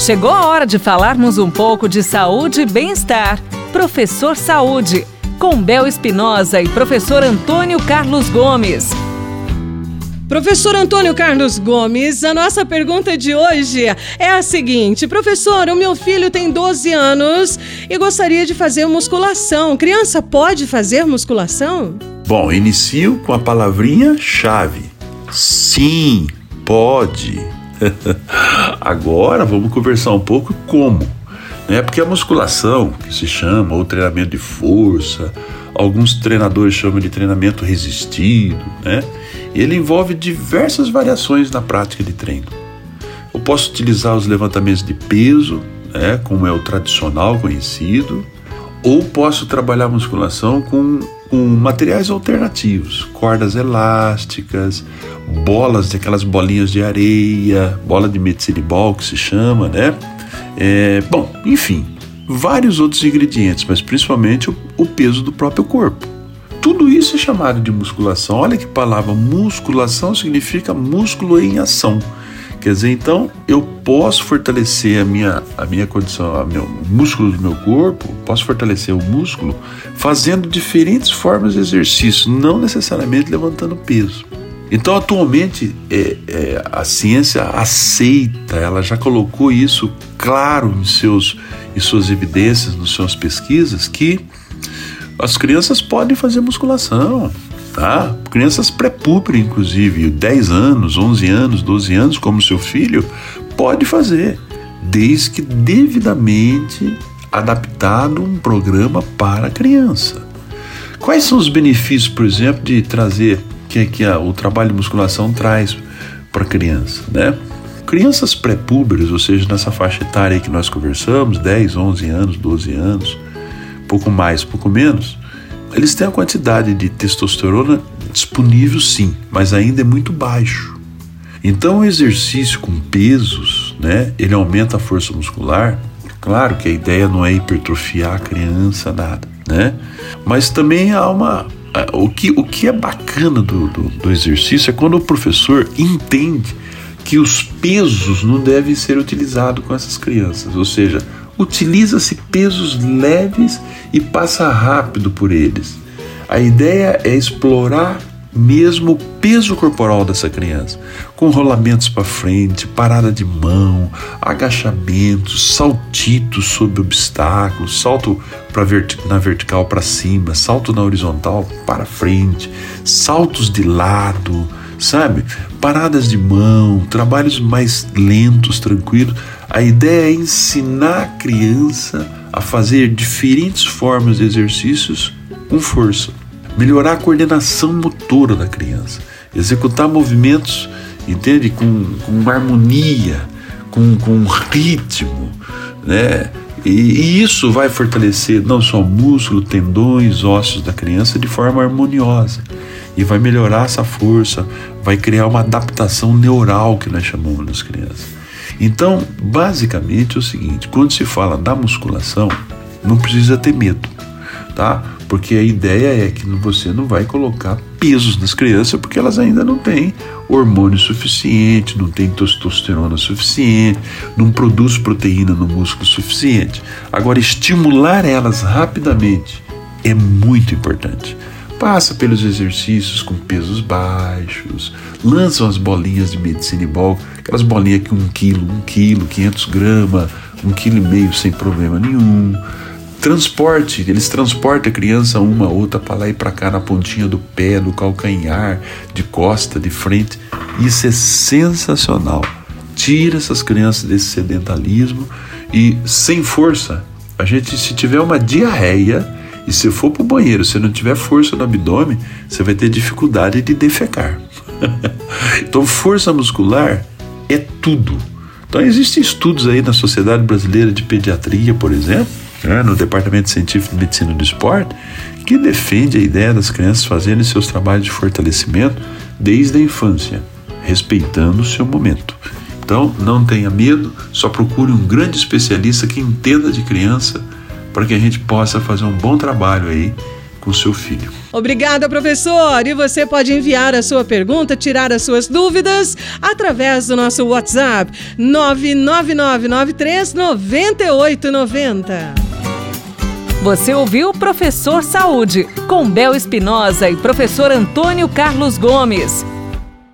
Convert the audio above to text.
Chegou a hora de falarmos um pouco de saúde e bem-estar. Professor Saúde, com Bel Espinosa e professor Antônio Carlos Gomes. Professor Antônio Carlos Gomes, a nossa pergunta de hoje é a seguinte: professor, o meu filho tem 12 anos e gostaria de fazer musculação. Criança pode fazer musculação? Bom, inicio com a palavrinha-chave. Sim, pode. Agora vamos conversar um pouco como, né? Porque a musculação, que se chama, ou treinamento de força, alguns treinadores chamam de treinamento resistido, né? Ele envolve diversas variações na prática de treino. Eu posso utilizar os levantamentos de peso, né, como é o tradicional conhecido, ou posso trabalhar a musculação com materiais alternativos, cordas elásticas, bolas, aquelas bolinhas de areia, bola de medicine ball que se chama, né? Bom, enfim, vários outros ingredientes, mas principalmente o peso do próprio corpo. Tudo isso é chamado de musculação. Olha que palavra, musculação significa músculo em ação. Quer dizer, então, eu posso fortalecer a minha condição, o músculo do meu corpo, posso fortalecer o músculo fazendo diferentes formas de exercício, não necessariamente levantando peso. Então, atualmente, a ciência aceita, ela já colocou isso claro em suas evidências, nas suas pesquisas, que as crianças podem fazer musculação, tá? Crianças pré-púber, inclusive, 10 anos, 11 anos, 12 anos, como seu filho, pode fazer, desde que devidamente adaptado um programa para a criança. Quais são os benefícios, por exemplo, de trazer que o trabalho de musculação traz para a criança, né? Crianças pré-púberes, ou seja, nessa faixa etária que nós conversamos, 10, 11 anos, 12 anos, pouco mais, pouco menos, eles têm a quantidade de testosterona disponível sim, mas ainda é muito baixo. Então o exercício com pesos, né, ele aumenta a força muscular. Claro que a ideia não é hipertrofiar a criança, nada, né? Mas também há o que é bacana do exercício é quando o professor entende que os pesos não devem ser utilizados com essas crianças, ou seja, utiliza-se pesos leves e passa rápido por eles. A ideia é explorar mesmo o peso corporal dessa criança, com rolamentos para frente, parada de mão, agachamentos, saltitos sobre obstáculos, salto na vertical para cima, salto na horizontal para frente, saltos de lado, sabe? Paradas de mão, trabalhos mais lentos, tranquilos. A ideia é ensinar a criança a fazer diferentes formas de exercícios com força, melhorar a coordenação motora da criança, executar movimentos, entende? Com harmonia, com ritmo, né? E isso vai fortalecer não só o músculo, tendões, ossos da criança de forma harmoniosa. E vai melhorar essa força, vai criar uma adaptação neural que nós chamamos nas crianças. Então, basicamente é o seguinte: quando se fala da musculação, não precisa ter medo, tá? Porque a ideia é que você não vai colocar pesos nas crianças, porque elas ainda não têm hormônio suficiente, não têm testosterona suficiente, não produz proteína no músculo suficiente. Agora, estimular elas rapidamente é muito importante. Passa pelos exercícios com pesos baixos, lançam as bolinhas de medicine ball, aquelas bolinhas que 1 quilo, 500 gramas, 1,5 kg sem problema nenhum. Eles transportam a criança uma a outra para lá e para cá, na pontinha do pé, do calcanhar, de costa, de frente. Isso é sensacional. Tira essas crianças desse sedentarismo e, sem força, se tiver uma diarreia e se for para o banheiro, se não tiver força no abdômen, você vai ter dificuldade de defecar. Então, força muscular é tudo. Então, existem estudos aí na Sociedade Brasileira de Pediatria, por exemplo, no Departamento Científico de Medicina do Esporte, que defende a ideia das crianças fazerem seus trabalhos de fortalecimento desde a infância, respeitando o seu momento. Então, não tenha medo, só procure um grande especialista que entenda de criança, para que a gente possa fazer um bom trabalho aí com seu filho. Obrigada, professor! E você pode enviar a sua pergunta, tirar as suas dúvidas através do nosso WhatsApp 999939890. Você ouviu Professor Saúde, com Bel Espinosa e professor Antônio Carlos Gomes.